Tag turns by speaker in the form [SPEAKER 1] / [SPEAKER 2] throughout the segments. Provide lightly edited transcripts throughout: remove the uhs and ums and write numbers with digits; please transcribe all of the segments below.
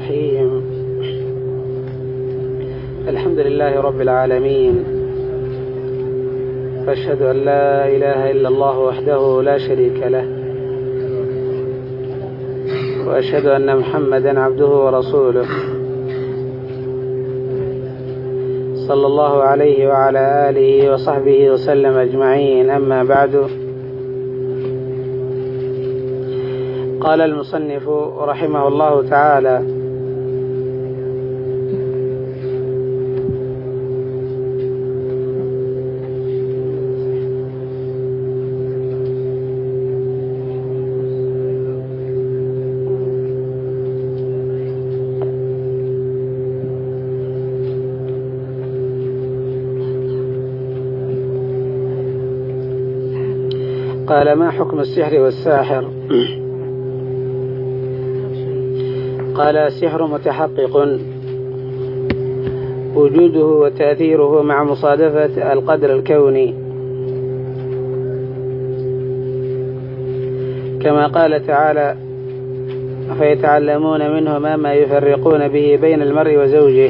[SPEAKER 1] الرحيم. الحمد لله رب العالمين، وأشهد أن لا إله إلا الله وحده لا شريك له، وأشهد أن محمدا عبده ورسوله صلى الله عليه وعلى آله وصحبه وسلم أجمعين. أما بعد، قال المصنف رحمه الله تعالى: قال: ما حكم السحر والساحر؟ قال: السحر متحقق وجوده وتأثيره مع مصادفة القدر الكوني، كما قال تعالى: فيتعلمون منهما ما يفرقون به بين المرء وزوجه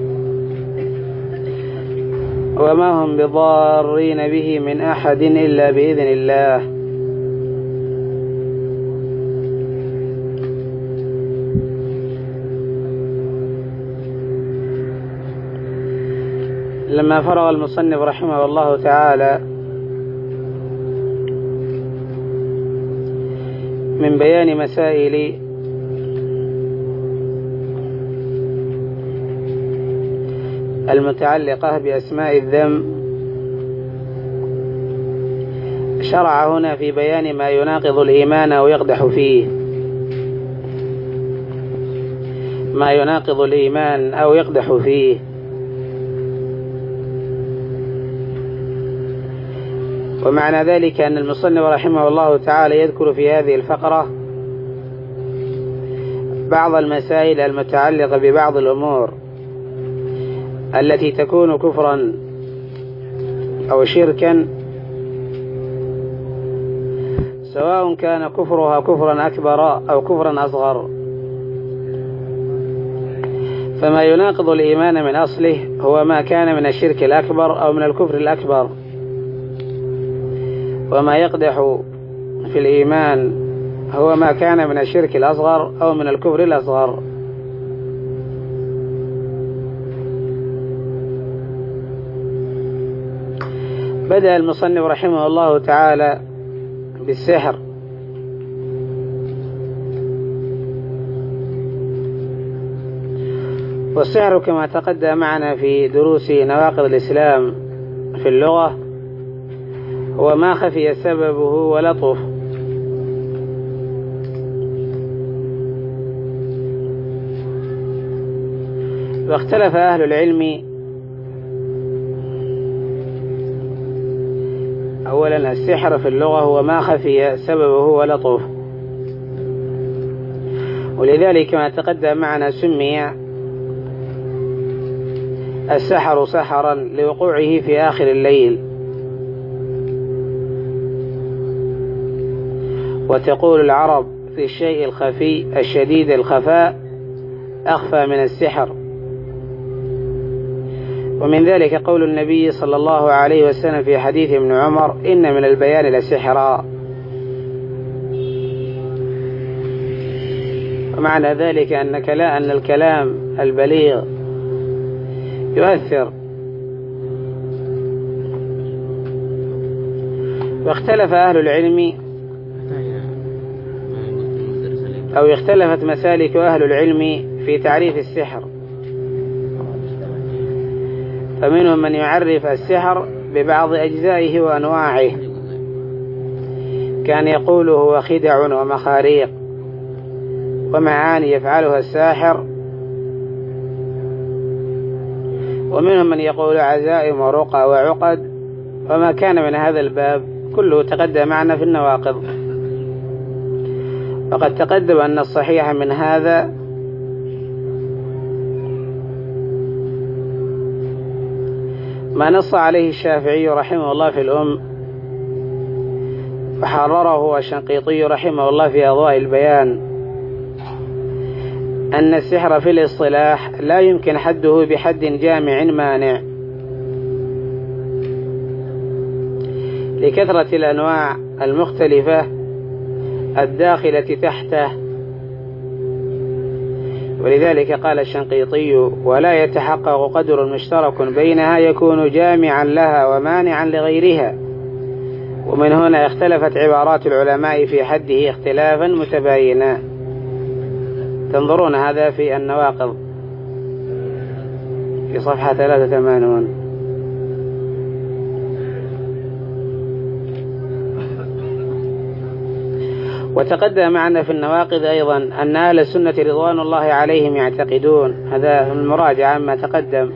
[SPEAKER 1] وما هم بضارين به من أحد إلا بإذن الله. لما فرغ المصنف رحمه الله تعالى من بيان مسائل المتعلقة بأسماء الذم، شرع هنا في بيان ما يناقض الإيمان أو يقدح فيه، ما يناقض الإيمان أو يقدح فيه. ومعنى ذلك أن المصنف رحمه الله تعالى يذكر في هذه الفقرة بعض المسائل المتعلقة ببعض الأمور التي تكون كفرا أو شركا، سواء كان كفرها كفرا أكبر أو كفرا أصغر. فما يناقض الإيمان من أصله هو ما كان من الشرك الأكبر أو من الكفر الأكبر، وما يقدح في الإيمان هو ما كان من الشرك الأصغر أو من الكفر الأصغر. بدأ المصنف رحمه الله تعالى بالسحر، والسحر كما تقدم معنا في دروس نواقض الإسلام في اللغة هو ما خفي سببه ولطف، واختلف أهل العلم أولا السحر في اللغة هو ما خفي سببه ولطف، ولذلك كما تقدم معنا سمي السحر سحرا لوقوعه في آخر الليل. وتقول العرب في الشيء الخفي الشديد الخفاء أخفى من السحر. ومن ذلك قول النبي صلى الله عليه وسلم في حديث ابن عمر: إن من البيان لسحرا. ومعنى ذلك أن الكلام البليغ يؤثر. واختلف أهل العلم أو اختلفت مسالك أهل العلم في تعريف السحر، فمنهم من يعرف السحر ببعض أجزائه وأنواعه، كان يقول هو خدع ومخاريق ومعاني يفعلها الساحر. ومنهم من يقول عزائم ورقى وعقد، وما كان من هذا الباب كله تقدم معنا في النواقض. وقد تقدم أن الصحيح من هذا ما نص عليه الشافعي رحمه الله في الأم، فحرره الشنقيطي رحمه الله في أضواء البيان، أن السحر في الاصطلاح لا يمكن حده بحد جامع مانع لكثرة الأنواع المختلفة الداخلة تحته، ولذلك قال الشنقيطي: ولا يتحقق قدر مشترك بينها يكون جامعا لها ومانعا لغيرها. ومن هنا اختلفت عبارات العلماء في حده اختلافا متباينا. تنظرون هذا في النواقض في صفحة 83. وتقدم معنا في النواقض أيضا أن أهل السنة رضوان الله عليهم يعتقدون، هذا المراجعة عما تقدم،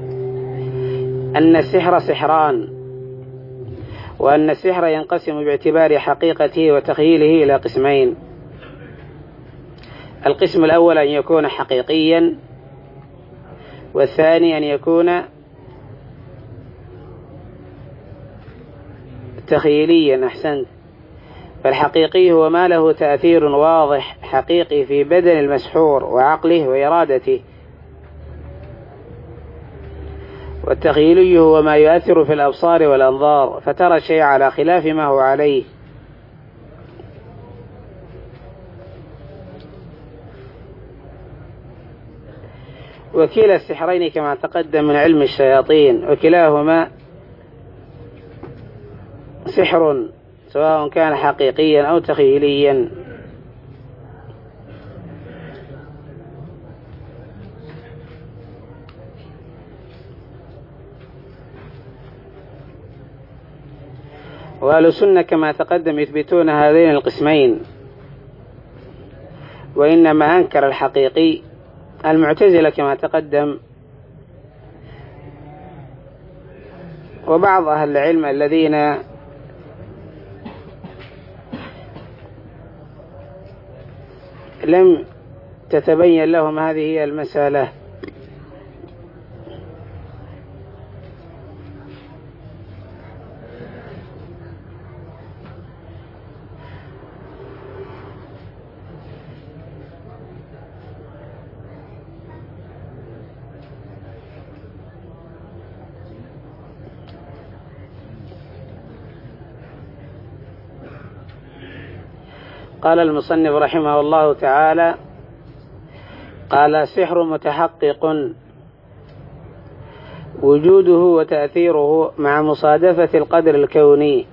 [SPEAKER 1] أن السحر سحران، وأن السحر ينقسم باعتبار حقيقته وتخييله إلى قسمين: القسم الأول أن يكون حقيقيا، والثاني أن يكون تخيليا. أحسنت. فالحقيقي هو ما له تأثير واضح حقيقي في بدن المسحور وعقله وإرادته، والتخيلي هو ما يؤثر في الأبصار والأنظار فترى الشيء على خلاف ما هو عليه. وكلا السحرين كما تقدم من علم الشياطين، وكلاهما سحر سواء كان حقيقيا أو تخيليا. وأهل السنة كما تقدم يثبتون هذين القسمين، وإنما أنكر الحقيقي المعتزلة كما تقدم، وبعض أهل العلم الذين لم تتبين لهم هذه المسألة. قال المصنف رحمه الله تعالى: قال: السحر متحقق وجوده وتأثيره مع مصادفة القدر الكوني.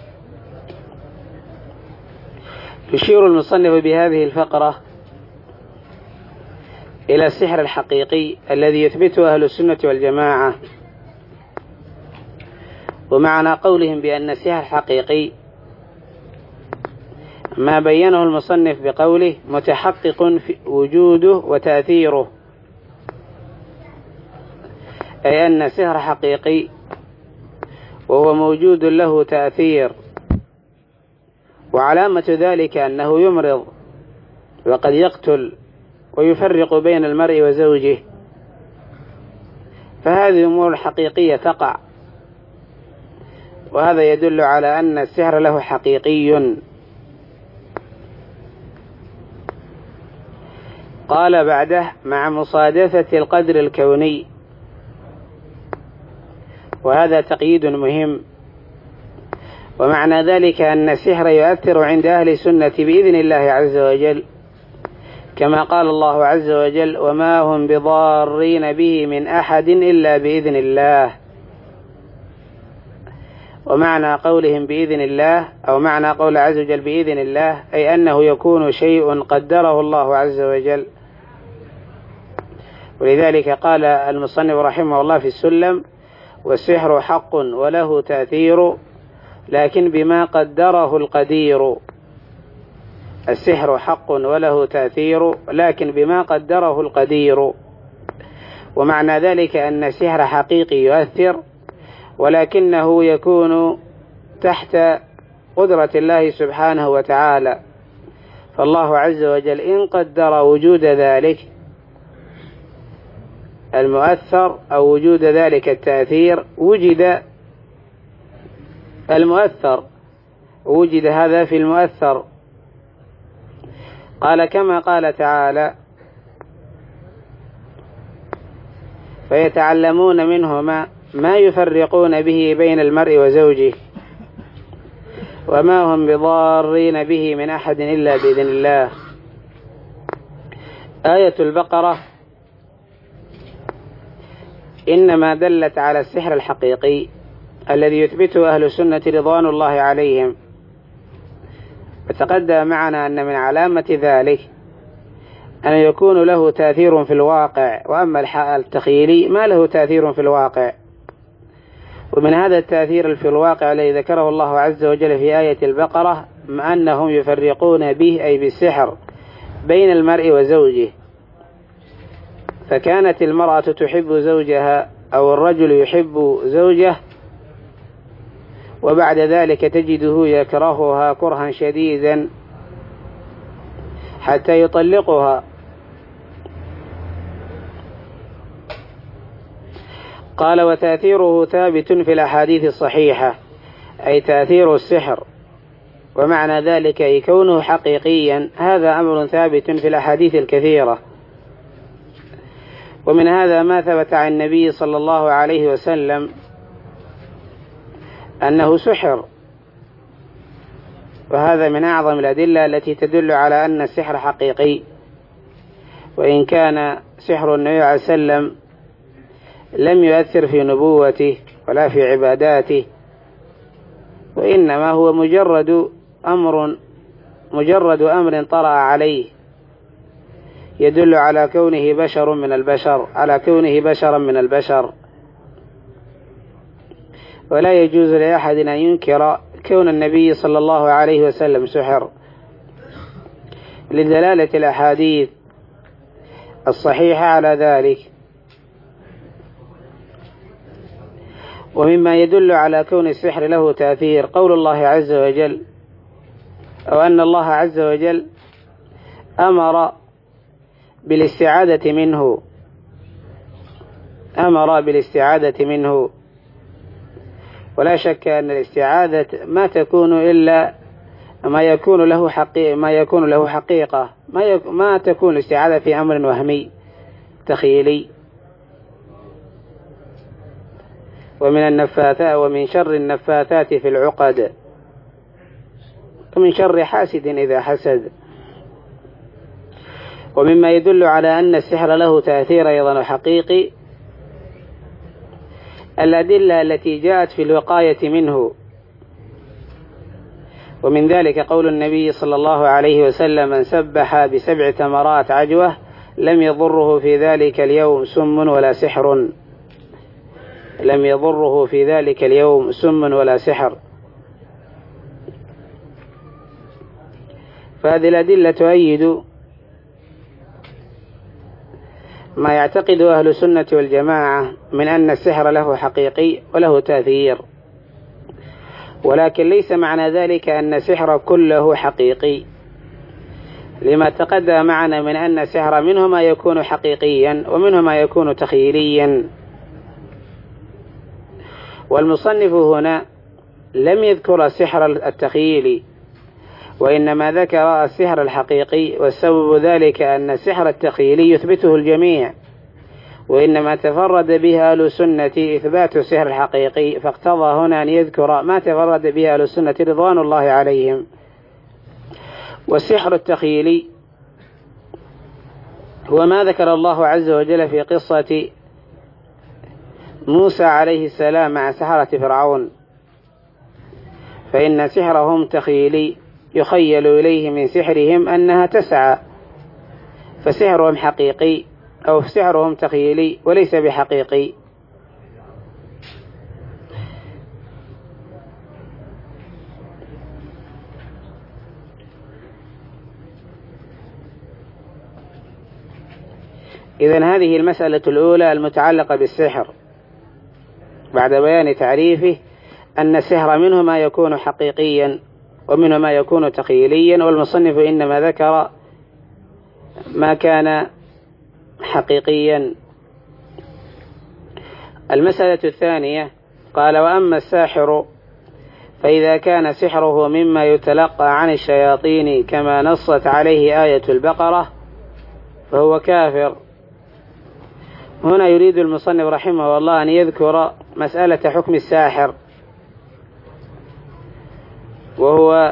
[SPEAKER 1] يشير المصنف بهذه الفقرة إلى السحر الحقيقي الذي يثبته أهل السنة والجماعة. ومعنى قولهم بأن السحر حقيقي ما بينه المصنف بقوله: متحقق في وجوده وتأثيره، أي أن السحر حقيقي وهو موجود له تأثير، وعلامة ذلك أنه يمرض وقد يقتل ويفرق بين المرء وزوجه، فهذه أمور حقيقية تقع، وهذا يدل على أن السحر له حقيقي. قال بعده: مع مصادفة القدر الكوني، وهذا تقييد مهم. ومعنى ذلك أن السحر يؤثر عند أهل السنة بإذن الله عز وجل، كما قال الله عز وجل: وما هم بضارين به من أحد إلا بإذن الله. ومعنى قولهم بإذن الله، أو معنى قول عز وجل بإذن الله، أي أنه يكون شيء قدره الله عز وجل. ولذلك قال المصنف رحمه الله في السلم: والسحر حق وله تأثير لكن بما قدره القدير. السحر حق وله تأثير لكن بما قدره القدير. ومعنى ذلك أن السحر حقيقي يؤثر، ولكنه يكون تحت قدرة الله سبحانه وتعالى، فالله عز وجل إن قدر وجود ذلك المؤثر أو وجود ذلك التأثير وجد المؤثر، وجد هذا في المؤثر. قال: كما قال تعالى: فيتعلمون منهما ما يفرقون به بين المرء وزوجه، وما هم بضارين به من أحد إلا بإذن الله. آية البقرة إنما دلت على السحر الحقيقي الذي يثبته أهل السنة رضوان الله عليهم، وتقدم معنا أن من علامة ذلك أن يكون له تأثير في الواقع، وأما التخيلي ما له تأثير في الواقع. ومن هذا التأثير في الواقع الذي ذكره الله عز وجل في آية البقرة أنهم يفرقون به أي بالسحر بين المرء وزوجه، فكانت المرأة تحب زوجها أو الرجل يحب زوجه، وبعد ذلك تجده يكرهها كرها شديدا حتى يطلقها. قال وتأثيره ثابت في الأحاديث الصحيحة، أي تأثير السحر، ومعنى ذلك أي كونه حقيقيا، هذا أمر ثابت في الأحاديث الكثيرة. ومن هذا ما ثبت عن النبي صلى الله عليه وسلم أنه سحر، وهذا من أعظم الأدلة التي تدل على أن السحر حقيقي، وإن كان سحر النبي عليه السلام لم يؤثر في نبوته ولا في عباداته، وإنما هو مجرد أمر طرأ عليه يدل على كونه بشرا من البشر، ولا يجوز لأحد أن ينكر كون النبي صلى الله عليه وسلم سحر، لدلالة الأحاديث الصحيحة على ذلك. ومما يدل على كون السحر له تأثير قول الله عز وجل، أو أن الله عز وجل أمر بالاستعادة منه، ولا شك أن الاستعادة ما تكون إلا ما يكون له حقيقة، ما تكون الاستعادة في أمر وهمي تخيلي. ومن شر النفاثات في العقد، ومن شر حاسد إذا حسد. ومما يدل على أن السحر له تأثير أيضا حقيقي الأدلة التي جاءت في الوقاية منه، ومن ذلك قول النبي صلى الله عليه وسلم من سبح ب7 تمرات عجوة لم يضره في ذلك اليوم سم ولا سحر. فهذه الأدلة تؤيد ما يعتقد أهل السنة والجماعة من أن السحر له حقيقي وله تأثير، ولكن ليس معنى ذلك أن السحر كله حقيقي، لما تقدم معنا من أن السحر منه ما يكون حقيقيا ومنه ما يكون تخيليا. والمصنف هنا لم يذكر السحر التخيلي، وإنما ذكر السحر الحقيقي، والسبب ذلك أن السحر التخيلي يثبته الجميع، وإنما تفرد به أهل السنة إثبات السحر الحقيقي، فاقتضى هنا أن يذكر ما تفرد به أهل السنة رضوان الله عليهم. والسحر التخيلي هو ما ذكر الله عز وجل في قصة موسى عليه السلام مع سحرة فرعون، فإن سحرهم تخيلي يخيل إليه من سحرهم أنها تسعى، فسحرهم حقيقي أو سحرهم تخيلي وليس بحقيقي. إذن هذه المسألة الأولى المتعلقة بالسحر، بعد بيان تعريفه أن السحر منه ما يكون حقيقيا ومنه ما يكون تخيليا، والمصنف إنما ذكر ما كان حقيقيا. المسألة الثانية قال وأما الساحر فإذا كان سحره مما يتلقى عن الشياطين كما نصت عليه آية البقرة فهو كافر، هنا يريد المصنف رحمه الله أن يذكر مسألة حكم الساحر، وهو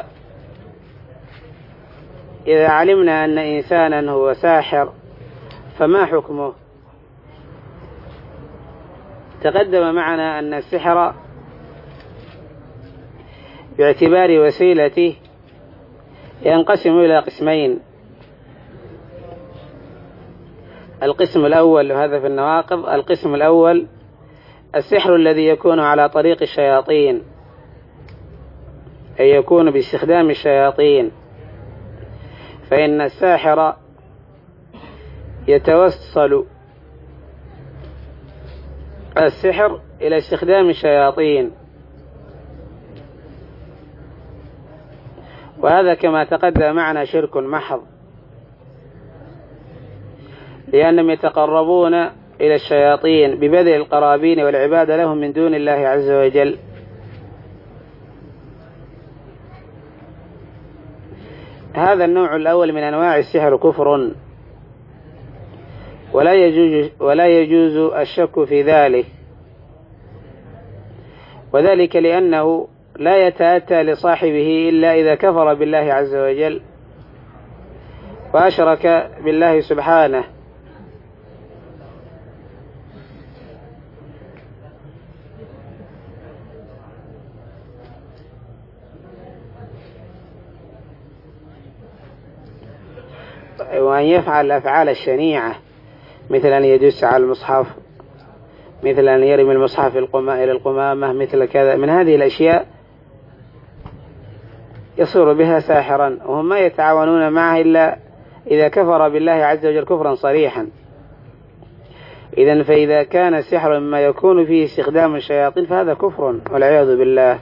[SPEAKER 1] إذا علمنا أن إنسانا هو ساحر فما حكمه؟ تقدم معنا أن السحر باعتبار وسيلته ينقسم إلى قسمين. القسم الأول، وهذا في النواقض، القسم الأول السحر الذي يكون على طريق الشياطين، أي يكون باستخدام الشياطين، فإن الساحر يتوصل السحر إلى استخدام الشياطين، وهذا كما تقدم معنا شرك محض، لأنهم يتقربون إلى الشياطين ببذل القرابين والعبادة لهم من دون الله عز وجل. هذا النوع الأول من أنواع السحر كفر، ولا يجوز الشك في ذلك، وذلك لأنه لا يتأتى لصاحبه إلا إذا كفر بالله عز وجل وأشرك بالله سبحانه. وأن يفعل الأفعال الشنيعة، مثل أن يدس على المصحف، مثل أن يرمي المصحف إلى القمامة، مثل كذا من هذه الأشياء يصير بها ساحرا، وهم ما يتعاونون معه إلا إذا كفر بالله عز وجل كفرا صريحا. إذن فإذا كان السحر مما يكون فيه استخدام الشياطين فهذا كفر والعياذ بالله.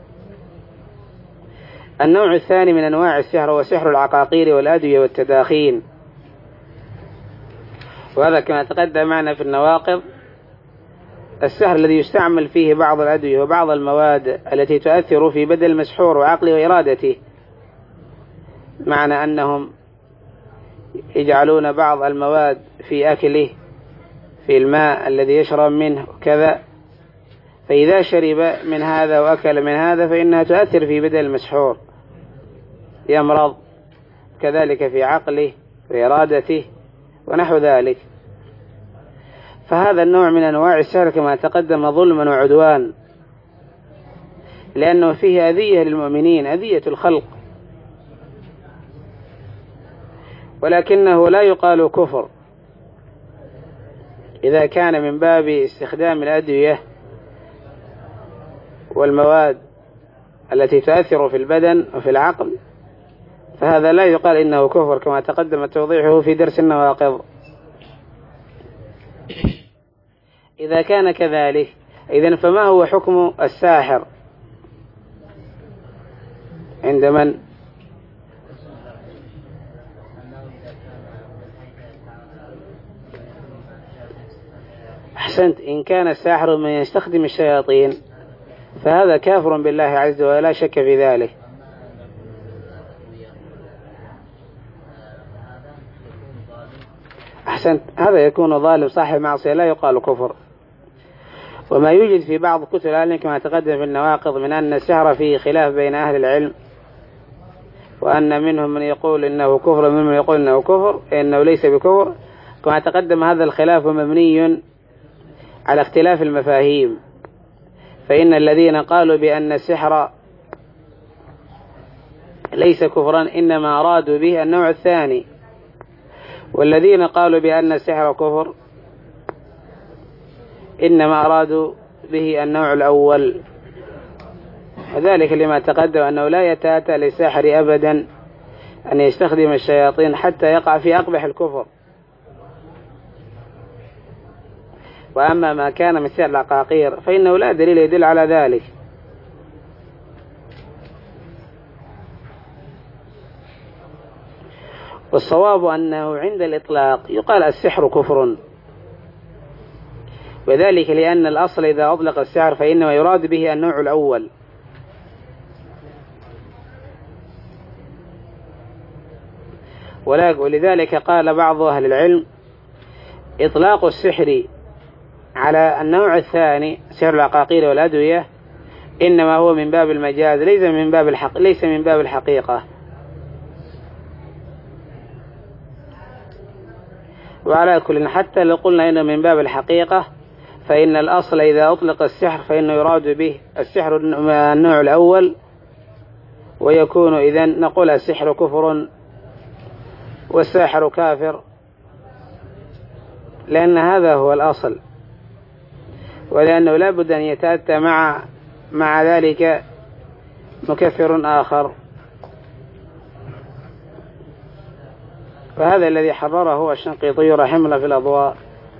[SPEAKER 1] النوع الثاني من أنواع السحر هو سحر العقاقير والأدوية والتداخين، وهذا كما تقدم معنا في النواقض السحر الذي يستعمل فيه بعض الأدوية وبعض المواد التي تؤثر في بدن المسحور وعقله وإرادته، معنى أنهم يجعلون بعض المواد في أكله، في الماء الذي يشرب منه كذا، فإذا شرب من هذا وأكل من هذا فإنها تؤثر في بدن المسحور، يمرض، كذلك في عقله وإرادته ونحو ذلك. فهذا النوع من أنواع السحر كما تقدم ظلما وعدوان، لأنه فيه أذية للمؤمنين، أذية الخلق، ولكنه لا يقال كفر إذا كان من باب استخدام الأدوية والمواد التي تؤثر في البدن وفي العقل، فهذا لا يقال إنه كفر كما تقدم توضيحه في درس النواقض. إذا كان كذلك، إذن فما هو حكم الساحر عند من؟ أحسنت، إن كان الساحر من يستخدم الشياطين فهذا كافر بالله عز وجل لا شك في ذلك. أحسنت، هذا يكون ظالم صاحب معصية لا يقال كفر. وما يوجد في بعض كتب العلم كما تقدم في النواقض من أن السحر فيه خلاف بين أهل العلم، وأن منهم من يقول إنه كفر ومنهم من يقول إنه كفر، إنه ليس بكفر، كما تقدم هذا الخلاف مبني على اختلاف المفاهيم. فإن الذين قالوا بأن السحر ليس كفرا إنما أرادوا به النوع الثاني، والذين قالوا بأن السحر كفر إنما أرادوا به النوع الأول، وذلك لما تقدم أنه لا يتأتى للساحر أبدا أن يستخدم الشياطين حتى يقع في أقبح الكفر. وأما ما كان من سحر العقاقير فإنه لا دليل يدل على ذلك. والصواب أنه عند الإطلاق يقال السحر كفر، وذلك لأن الأصل إذا أطلق السحر فإنما يراد به النوع الأول. ولذلك قال بعض أهل العلم إطلاق السحر على النوع الثاني سحر العقاقير والأدوية إنما هو من باب المجاز، ليس من باب الحقيقة. وعلى كل حتى لو قلنا إنه من باب الحقيقة فإن الأصل إذا أطلق السحر فإنه يراد به السحر النوع الأول، ويكون إذن نقول السحر كفر والساحر كافر، لأن هذا هو الأصل، ولأنه لا بد أن يتأتى مع ذلك مكفر آخر. فهذا الذي حرره الشنقيطي رحمه الله في الأضواء.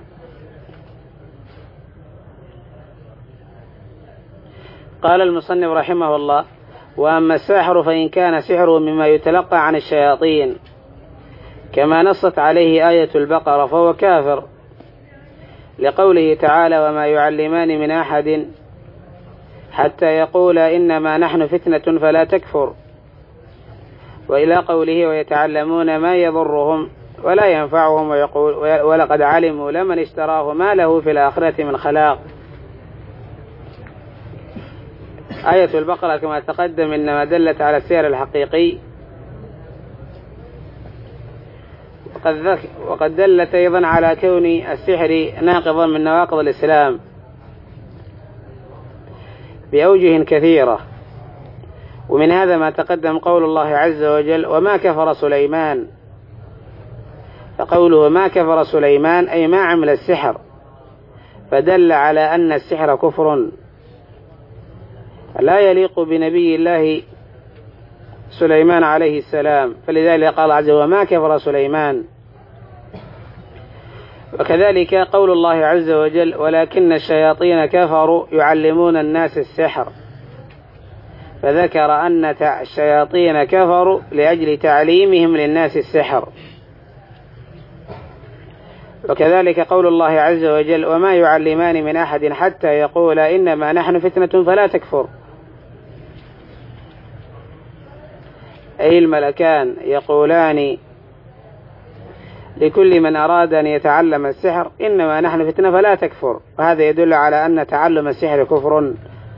[SPEAKER 1] قال المصنف رحمه الله: وأما الساحر فإن كان سحره مما يتلقى عن الشياطين كما نصت عليه آية البقرة فهو كافر، لقوله تعالى: وما يعلمان من أحد حتى يقولا إنما نحن فتنة فلا تكفر، وإلى قوله: ويتعلمون ما يضرهم ولا ينفعهم ويقول ولقد علموا لمن اشتراه ما له في الآخرة من خلاق. آية البقرة كما تقدم إنما دلت على السحر الحقيقي، وقد دلت أيضا على كون السحر ناقضا من نواقض الإسلام بأوجه كثيرة، ومن هذا ما تقدم قول الله عز وجل: وما كفر سليمان. فقوله ما كفر سليمان أي ما عمل السحر، فدل على أن السحر كفر لا يليق بنبي الله سليمان عليه السلام، فلذلك قال عز وجل: وما كفر سليمان. وكذلك قول الله عز وجل: ولكن الشياطين كفروا يعلمون الناس السحر، فذكر أن الشياطين كفروا لأجل تعليمهم للناس السحر. وكذلك قول الله عز وجل: وما يعلمان من أحد حتى يقولا إنما نحن فتنة فلا تكفر، أي الملكان يقولان لكل من أراد أن يتعلم السحر: إنما نحن فتنة فلا تكفر، وهذا يدل على أن تعلم السحر كفر.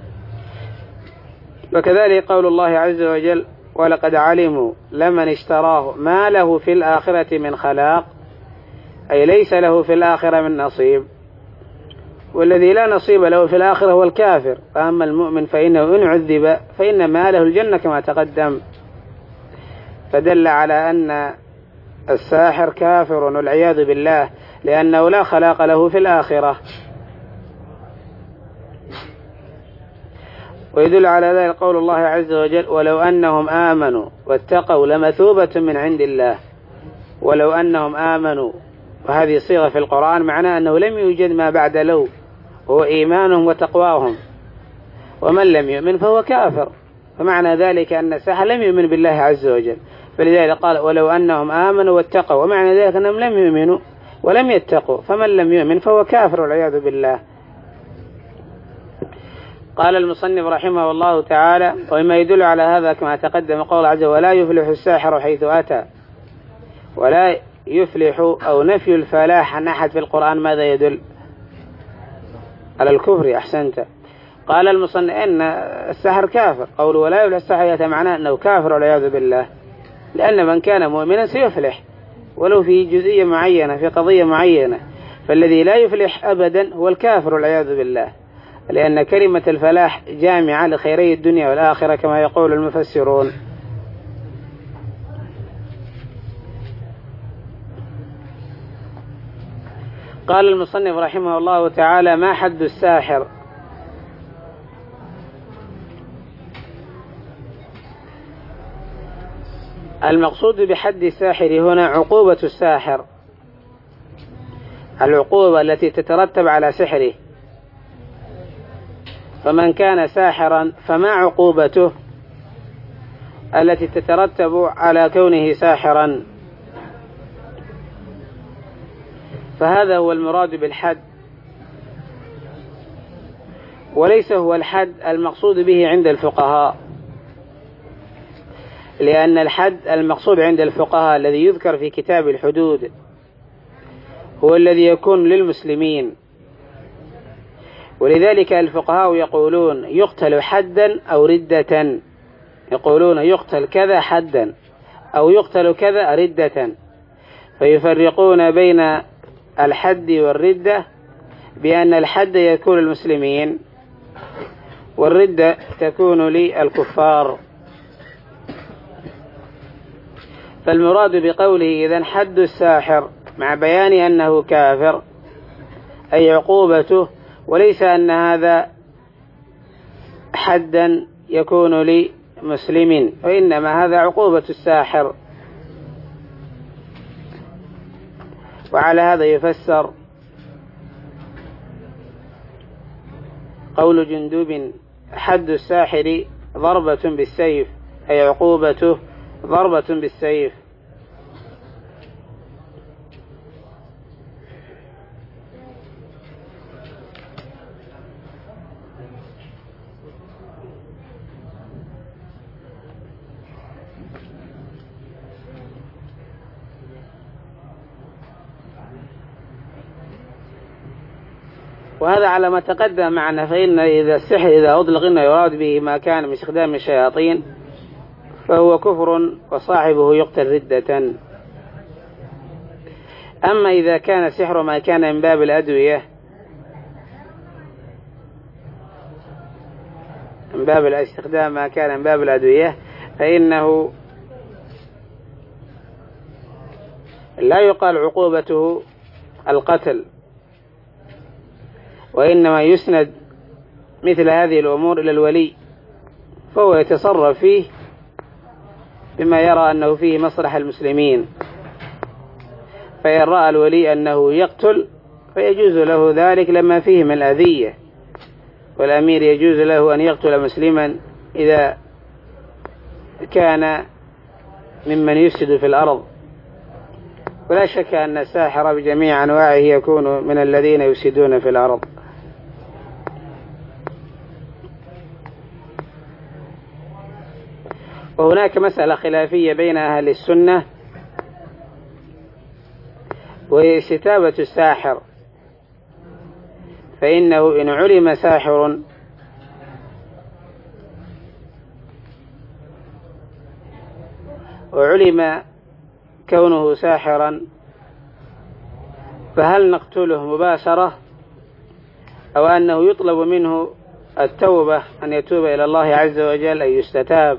[SPEAKER 1] وكذلك قول الله عز وجل: ولقد علموا لمن اشتراه ما له في الآخرة من خلاق، أي ليس له في الآخرة من نصيب، والذي لا نصيب له في الآخرة هو الكافر. فأما المؤمن فإنه إن عذب فإن ما له الجنة كما تقدم، فدل على أن الساحر كافر والعياذ بالله، لأنه لا خلاق له في الآخرة. ويدل على ذلك قول الله عز وجل: ولو أنهم آمنوا واتقوا لمثوبة من عند الله. ولو أنهم آمنوا، وهذه صيغة في القرآن معناه أنه لم يوجد ما بعد لو، هو إيمانهم وتقواهم، ومن لم يؤمن فهو كافر. فمعنى ذلك أن الساحر لم يؤمن بالله عز وجل، فلذلك قال: ولو أنهم آمنوا واتقوا، ومعنى ذلك أنهم لم يؤمنوا ولم يتقوا، فمن لم يؤمن فهو كافر والعياذ بالله. قال المصنف رحمه الله تعالى: وما يدل على هذا كما تقدم قول عز وجل: ولا يفلح الساحر حيث أتى. ولا يفلح أو نفي الفلاح عن أحد في القرآن ماذا يدل؟ على الكفر. أحسنت. قال المصنف إن الساحر كافر، قوله ولا يفلح الساحر معناه أنه كافر والعياذ بالله، لأن من كان مؤمنا سيفلح ولو في جزئية معينة في قضية معينة، فالذي لا يفلح أبدا هو الكافر والعياذ بالله، لأن كلمة الفلاح جامعة لخيري الدنيا والآخرة كما يقول المفسرون. قال المصنف رحمه الله تعالى: ما حد الساحر؟ المقصود بحد الساحر هنا عقوبة الساحر، العقوبة التي تترتب على سحره. فمن كان ساحرا فما عقوبته التي تترتب على كونه ساحرا؟ فهذا هو المراد بالحد، وليس هو الحد المقصود به عند الفقهاء، لأن الحد المقصود عند الفقهاء الذي يذكر في كتاب الحدود هو الذي يكون للمسلمين. ولذلك الفقهاء يقولون يقتل حدا أو ردة، يقولون يقتل كذا حدا أو يقتل كذا ردة، فيفرقون بين الحد والردة بأن الحد يكون للمسلمين والردة تكون للكفار. فالمراد بقوله إذن حد الساحر مع بيان أنه كافر أي عقوبته، وليس أن هذا حدا يكون لمسلم، وإنما هذا عقوبة الساحر. وعلى هذا يفسر قول جندب حد الساحر ضربة بالسيف، أي عقوبته ضربة بالسيف. وهذا على ما تقدم معنا، فإن إذا السحر إذا أطلق إنه يراد به ما كان من استخدام الشياطين فهو كفر وصاحبه يقتل ردة. أما إذا كان السحر ما كان من باب الأدوية، من باب الاستخدام ما كان من باب الأدوية، فإنه لا يقال عقوبته القتل، وإنما يسند مثل هذه الأمور إلى الولي، فهو يتصرف فيه بما يرى أنه فيه مصلحة المسلمين. فإن رأى الولي أنه يقتل فيجوز له ذلك لما فيه من الأذية، والأمير يجوز له أن يقتل مسلما إذا كان ممن يفسد في الأرض. ولا شك أن الساحر بجميع أنواعه يكون من الذين يفسدون في الأرض. وهناك مسألة خلافية بين أهل السنة وهي استتابة الساحر، فإنه إن علم ساحر وعلم كونه ساحرا فهل نقتله مباشرة أو أنه يطلب منه التوبة أن يتوب إلى الله عز وجل، أن يستتاب،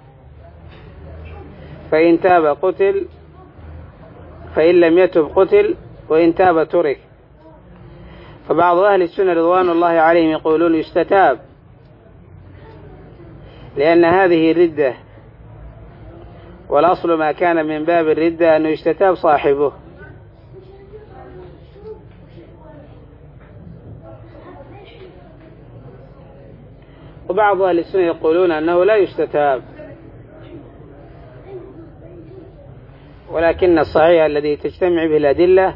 [SPEAKER 1] فإن تاب قتل، فإن لم يتب قتل، وإن تاب ترك. فبعض أهل السنة رضوان الله عليهم يقولون يستتاب، لأن هذه ردة، والأصل ما كان من باب الردة أنه يستتاب صاحبه. وبعض أهل السنة يقولون أنه لا يستتاب، ولكن الصحيح الذي تجتمع به الأدلة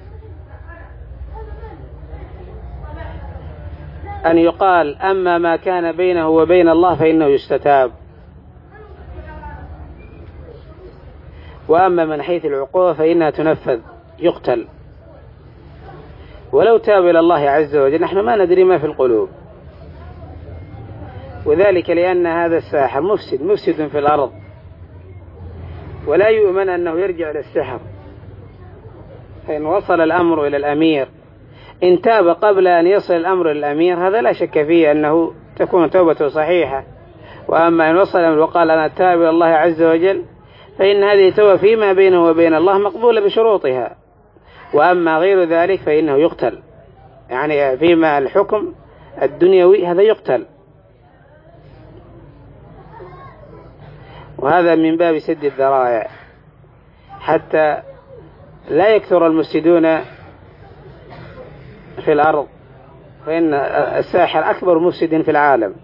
[SPEAKER 1] أن يقال أما ما كان بينه وبين الله فإنه يستتاب، وأما من حيث العقوبة فإنها تنفذ يقتل ولو تاب إلى الله عز وجل. نحن ما ندري ما في القلوب، وذلك لأن هذا الساحر مفسد في الأرض، ولا يؤمن أنه يرجع للسحر. فإن وصل الأمر إلى الأمير إن تاب قبل أن يصل الأمر إلى الأمير هذا لا شك فيه أنه تكون توبته صحيحة. وأما إن وصل الأمر وقال أنا تاب إلى الله عز وجل فإن هذه توبة فيما بينه وبين الله مقبولة بشروطها، وأما غير ذلك فإنه يقتل، يعني فيما الحكم الدنيوي هذا يقتل. وهذا من باب سد الذرائع حتى لا يكثر المفسدون في الأرض، فإن الساحر أكبر مفسد في العالم.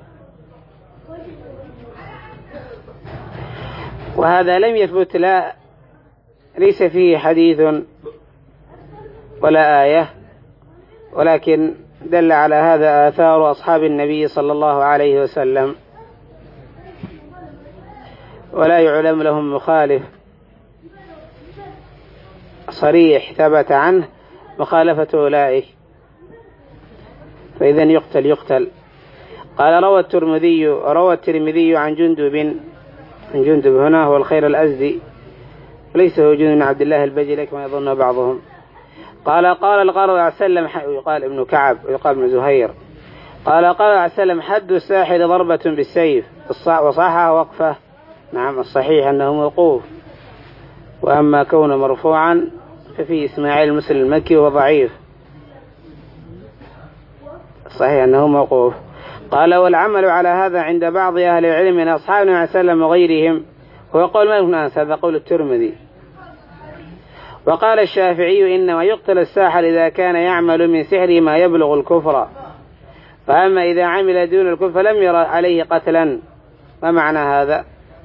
[SPEAKER 1] وهذا لم يثبت، ليس فيه حديث ولا آية، ولكن دل على هذا آثار أصحاب النبي صلى الله عليه وسلم، ولا يعلم لهم مخالف صريح ثبت عنه مخالفة أولئك، فإذا يقتل. قال روى الترمذي عن جندب هنا هو الخير الأزدي، وليس هو جندب بن عبد الله البجلي كما يظن بعضهم. قال القارئ عليه وسلم، يقال ابن كعب ويقال ابن زهير، قال عليه وسلم: حد الساحر ضربة بالسيف، وصححه وقفه. نعم، الصحيح أنه موقوف، وأما كونه مرفوعا ففي إسماعيل المسلم المكي وهو ضعيف، صحيح أنه موقوف. قال: والعمل على هذا عند بعض أهل العلم من أصحاب النبي صلى الله عليه وسلم وغيرهم، هو قول مالك بن أنس، هذا قول الترمذي. وقال الشافعي: إنما يقتل الساحر إذا كان يعمل من سحره ما يبلغ الكفر، فأما إذا عمل دون الكفر فلم يرى عليه قتلا. ما معنى هذا؟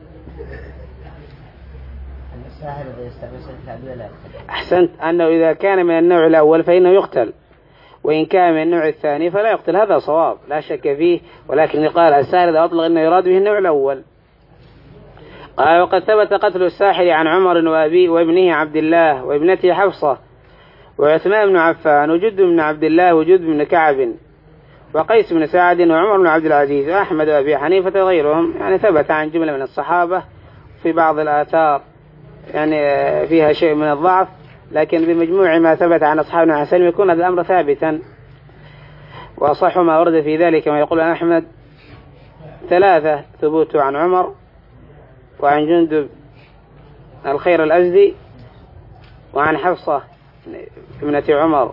[SPEAKER 1] أحسنت، أنه إذا كان من النوع الأول فإنه يقتل، وإن كان من النوع الثاني فلا يقتل. هذا صواب لا شك فيه، ولكن يقال الساحر إذا أطلق إنه يراد به النوع الأول. قال: وقد ثبت قتل الساحر عن عمر وابنه عبد الله وابنته حفصة وعثمان بن عفان وجد بن عبد الله وجد بن كعب وقيس بن سعد وعمر بن عبد العزيز وأحمد وأبي حنيفة وغيرهم. يعني ثبت عن جملة من الصحابة، في بعض الآثار يعني فيها شيء من الضعف، لكن بمجموع ما ثبت عن أصحابنا عليه السلام يكون هذا الأمر ثابتا. وأصح ما ورد في ذلك كما يقول أحمد 3 ثبوت عن عمر وعن جندب الخير الأزدي وعن حفصة ابنة عمر.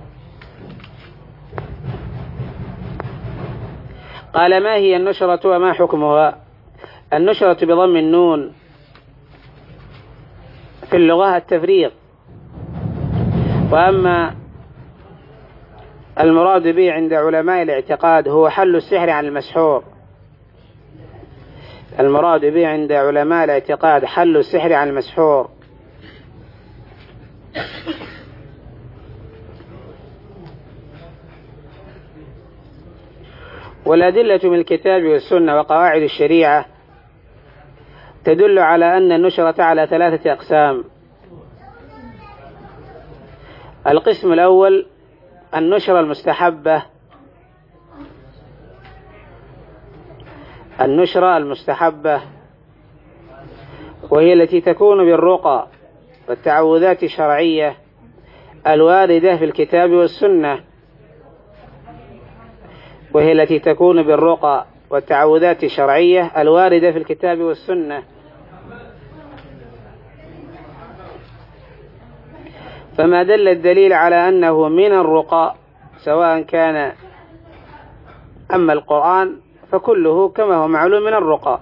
[SPEAKER 1] قال: ما هي النشرة وما حكمها؟ النشرة بضم النون في اللغة التفريق، وأما المراد به عند علماء الاعتقاد هو حل السحر عن المسحور. المراد به عند علماء الاعتقاد حل السحر عن المسحور. والأدلة من الكتاب والسنة وقواعد الشريعة تدل على أن النشرة على 3 أقسام. القسم الأول النشرة المستحبة، وهي التي تكون بالرقى والتعوذات الشرعية الواردة في الكتاب والسنة، وهي التي تكون بالرقى والتعوذات الشرعية الواردة في الكتاب والسنة. فما دل الدليل على أنه من الرقى سواء كان أما القرآن فكله كما هو معلوم من الرقى،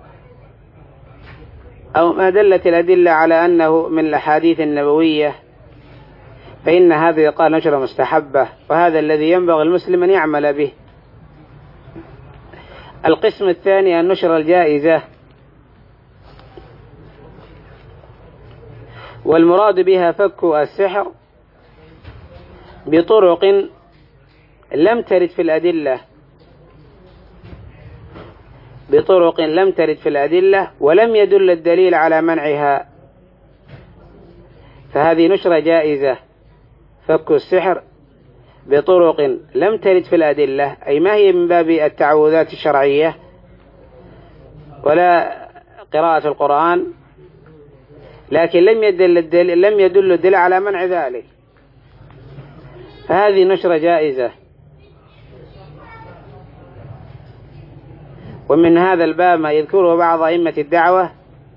[SPEAKER 1] أو ما دلت الأدلة على أنه من الأحاديث النبوية، فإن هذا يقال نشرة مستحبة، وهذا الذي ينبغي المسلم أن يعمل به. القسم الثاني النشرة الجائزة، والمراد بها فك السحر بطرق لم ترد في الأدلة ولم يدل الدليل على منعها، فهذه نشرة جائزة، فك السحر بطرق لم ترد في الأدلة، أي ما هي من باب التعوذات الشرعية ولا قراءة القرآن، لكن لم يدل الدليل على منع ذلك، فهذه نشرة جائزة. ومن هذا الباب ما يذكره بعض أئمة الدعوة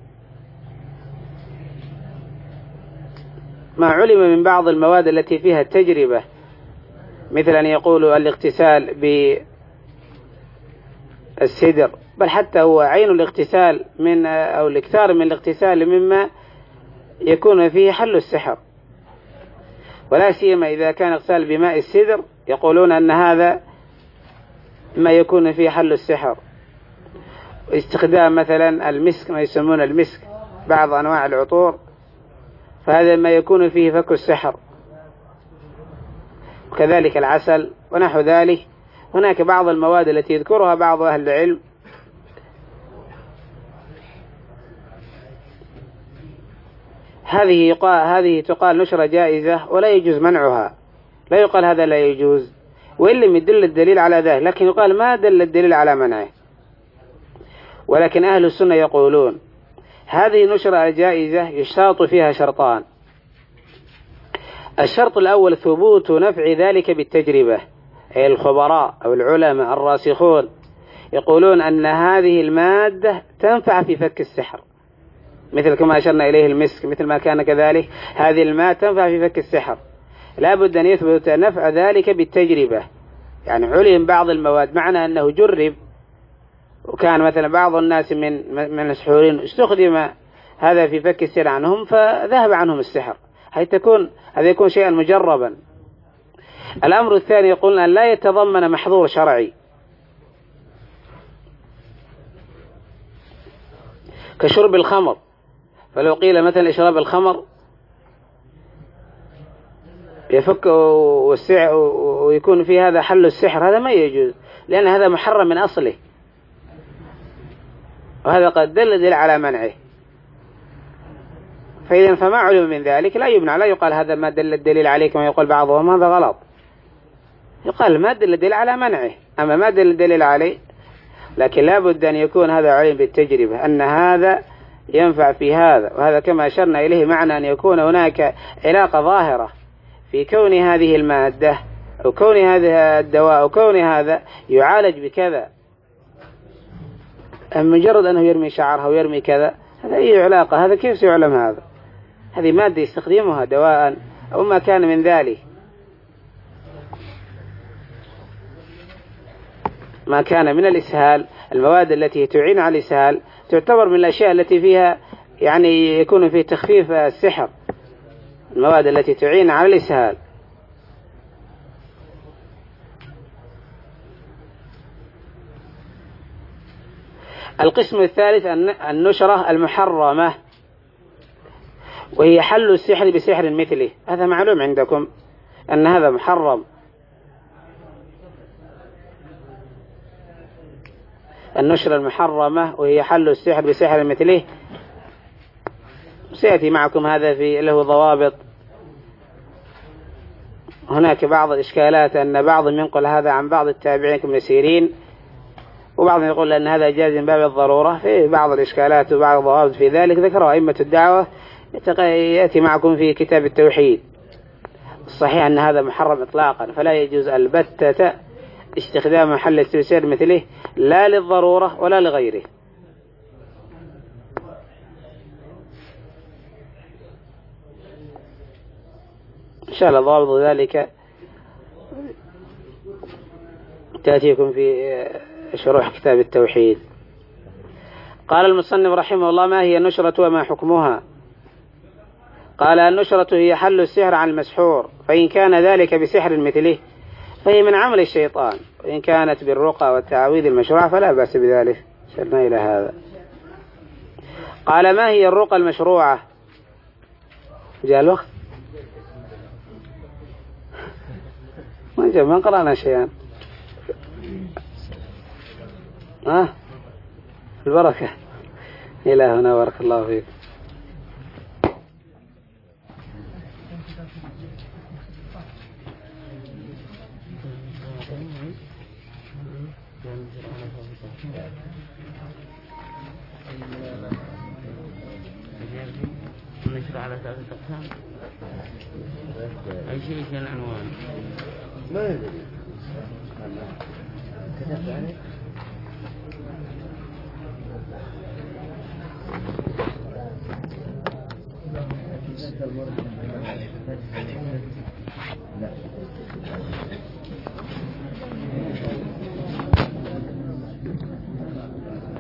[SPEAKER 1] ما علم من بعض المواد التي فيها التجربة، مثل أن يقولوا الاغتسال بالسدر، بل حتى هو عين الاغتسال أو الاكثار من الاغتسال مما يكون فيه حل السحر، ولا سيما إذا كان اغتسال بماء السدر يقولون أن هذا ما يكون فيه حل السحر. استخدام مثلا المسك، ما يسمون المسك، بعض أنواع العطور، فهذا ما يكون فيه فك السحر، وكذلك العسل ونحو ذلك. هناك بعض المواد التي يذكرها بعض أهل العلم هذه تقال نشرة جائزة ولا يجوز منعها، لا يقال هذا لا يجوز، وإن لم يدل الدليل على ذلك، لكن يقال ما دل الدليل على منعه. ولكن أهل السنة يقولون هذه النشرة الجائزة يشترط فيها شرطان: الشرط الأول ثبوت نفع ذلك بالتجربة، أي الخبراء أو العلماء الراسخون يقولون أن هذه المادة تنفع في فك السحر، مثل كما أشرنا إليه المسك، مثل ما كان كذلك هذه المادة تنفع في فك السحر. لا بد أن يثبت نفع ذلك بالتجربة، يعني علم بعض المواد، معنى أنه جرب وكان مثلا بعض الناس من المسحورين استخدم هذا في فك السحر عنهم فذهب عنهم السحر، هذا يكون شيئا مجربا. الأمر الثاني يقول أن لا يتضمن محظور شرعي، كشرب الخمر، فلو قيل مثلا إشراب الخمر يفك ويكون في هذا حل السحر، هذا ما يجوز، لأن هذا محرم من أصله، وهذا قد دل على منعه. فإذا فما علم من ذلك لا يمنع، لا يقال هذا ما دل الدليل عليه كما يقول بعضهم، هذا غلط. يقال ما دل الدليل على منعه، أما ما دل الدليل عليه، لكن لا بد أن يكون هذا علم بالتجربة أن هذا ينفع في هذا، وهذا كما أشرنا إليه معنى أن يكون هناك علاقة ظاهرة في كون هذه المادة أو كون هذا الدواء أو كون هذا يعالج بكذا. مجرد أنه يرمي شعرها ويرمي كذا، هذا أي علاقة؟ هذا كيف سيعلم هذا؟ هذه مادة يستخدمها دواء أو ما كان من ذلك، ما كان من الإسهال. المواد التي تعين على الإسهال تعتبر من الأشياء التي فيها يعني يكون فيه تخفيف السحر، المواد التي تعين على الإسهال. القسم الثالث النشرة المحرمة، وهي حل السحر بسحر مثله، هذا معلوم عندكم أن هذا محرم. النشرة المحرمة وهي حل السحر بسحر مثله، سيأتي معكم هذا في له ضوابط. هناك بعض الإشكالات أن بعض ينقل هذا عن بعض التابعين كابن سيرين، وبعض يقول أن هذا جاز من باب الضرورة، في بعض الإشكالات وبعض الضوابط في ذلك ذكرها أئمة الدعوة، يأتي معكم في كتاب التوحيد. الصحيح أن هذا محرم إطلاقا، فلا يجوز البتة استخدام محل السحر مثله، لا للضرورة ولا لغيره. إن شاء الله ضابط ذلك تأتيكم في شروح كتاب التوحيد. قال المصنف رحمه الله: ما هي النشرة وما حكمها؟ قال: النشرة هي حل السحر عن المسحور، فإن كان ذلك بسحر مثله فهي من عمل الشيطان، وإن كانت بالرقى والتعويذ المشروع فلا بأس بذلك. شرنا إلى هذا. قال: ما هي الرقى المشروعة؟ جاء الوقت ما قرأنا شيئا. البركة إلى هنا، بارك الله فيك.
[SPEAKER 2] نشر على ثلاثة أقسام، أي شيء في العنوان
[SPEAKER 3] ما يدري كتبت عليه.